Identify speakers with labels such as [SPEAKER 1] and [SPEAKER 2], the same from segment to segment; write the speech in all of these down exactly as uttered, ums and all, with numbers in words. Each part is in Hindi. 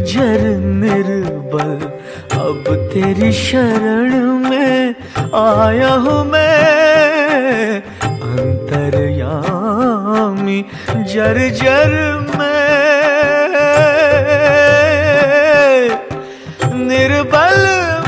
[SPEAKER 1] जर्जर निर्बल अब तेरी शरण में आया हूँ मैं। अंतर्यामी जर्जर में निर्बल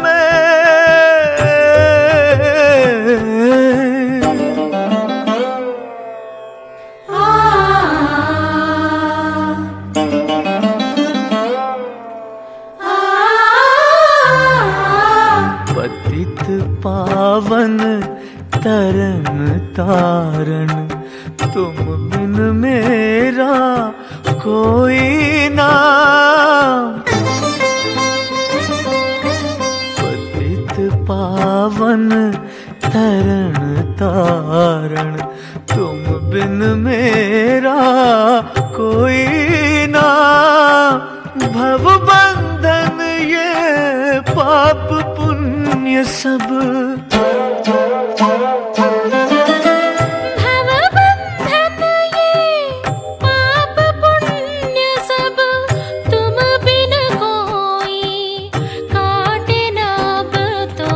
[SPEAKER 1] पतित पावन तरन तारण तुम बिन मेरा कोई ना। पतित पावन तरन तारण तुम बिन मेरा कोई ना। भव बंधन ये पाप पुण्य सब
[SPEAKER 2] भव बंधन ये पाप पुण्य सब तुम बिन कोई काटे न अब तो।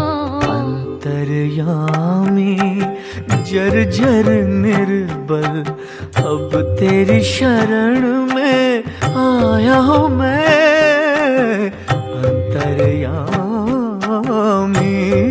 [SPEAKER 1] अंतर्यामी जर्जर निर्बल अब तेरी शरण में आया हूँ मैं। अंतर्यामी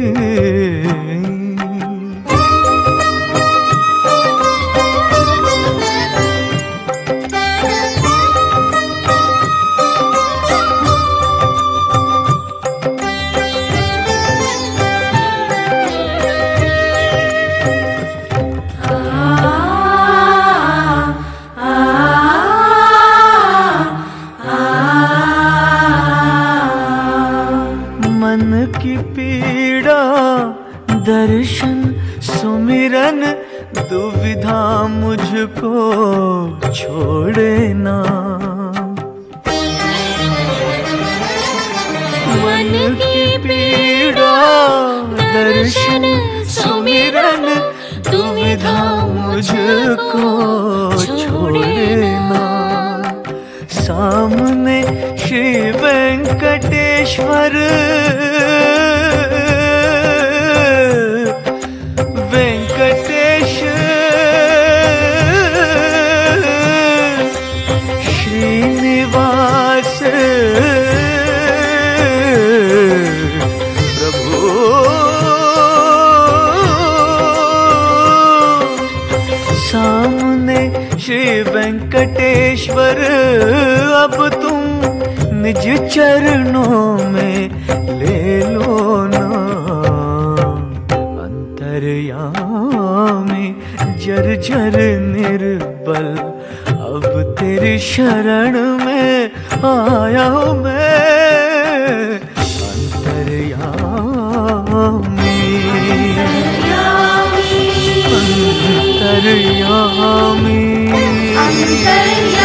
[SPEAKER 1] मन की पीड़ा दर्शन सुमिरन दुविधा मुझको छोड़े ना। मन की पीड़ा दर्शन सुमिरन दुविधा मुझको छोड़े ना। सामने श्री वेंकटेश्वर वेंकटेश श्रीनिवास प्रभु सामने श्री वेंकटेश्वर अब तुम निज चरणों में ले लो ना। अंतर्यामी जर्जर निर्बल अब तेरी शरण में आया हूँ मैं। अंतर्यामी अंतर्यामी अंतर्यामी